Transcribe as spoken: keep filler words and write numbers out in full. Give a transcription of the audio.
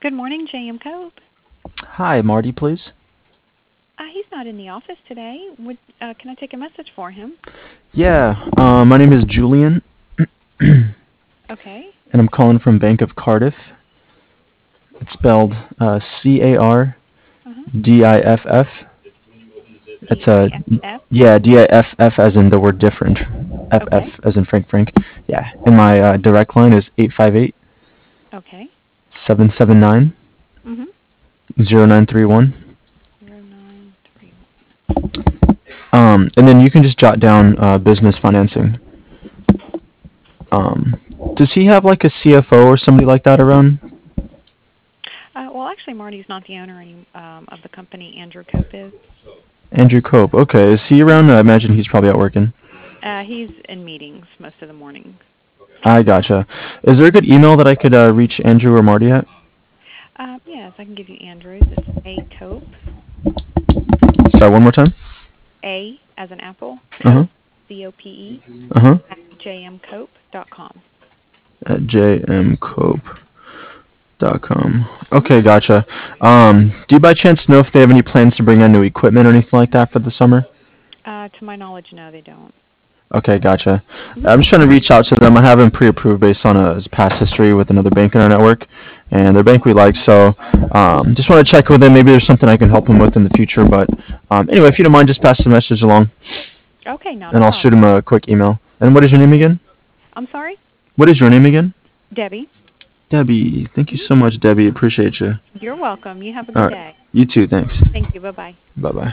Good morning, J M Cope. Hi, Marty, please. Uh, he's not in the office today. Would uh, Can I take a message for him? Yeah, uh, my name is Julian, and Okay. I'm calling from Bank of Cardiff. It's spelled uh, C A R Uh-huh. D I F F. D It's I a F F. yeah, D I F F as in the word different, Okay. F F as in Frank Frank. Yeah, and my uh, direct line is eight five eight Okay. seven seven nine Mm-hmm. zero nine three one. Zero nine three one. Um, and then you can just jot down uh, business financing. Um, does he have like a C F O or somebody like that around? Uh, well, actually, Marty's not the owner any, um, of the company. Andrew Cope is. Andrew Cope. Okay, is he around? I imagine he's probably out working. Uh, he's in meetings most of the mornings. I gotcha. Is there a good email that I could uh, reach Andrew or Marty at? Uh, yes, I can give you Andrew's. It's A Cope. Sorry, one more time. A as an apple. Uh huh. Cope. C O P E. Uh huh. At j m cope dot com. At j m cope dot com. Mm-hmm. Okay, gotcha. Um, do you by chance know if they have any plans to bring on new equipment or anything like that for the summer? Uh, to my knowledge, no, they don't. Okay, gotcha. Mm-hmm. I'm just trying to reach out to them. I have him pre-approved based on uh, his past history with another bank in our network, and their bank we like. So, um, just want to check with him. Maybe there's something I can help him with in the future. But um, anyway, if you don't mind, just pass the message along, Okay, not a and I'll shoot him problem. a quick email. And what is your name again? I'm sorry? What is your name again? Debbie. Debbie. Thank you Mhm. so much, Debbie. Appreciate you. You're welcome. You have a All good right. day. You too. Thanks. Thank you. Bye-bye. Bye bye.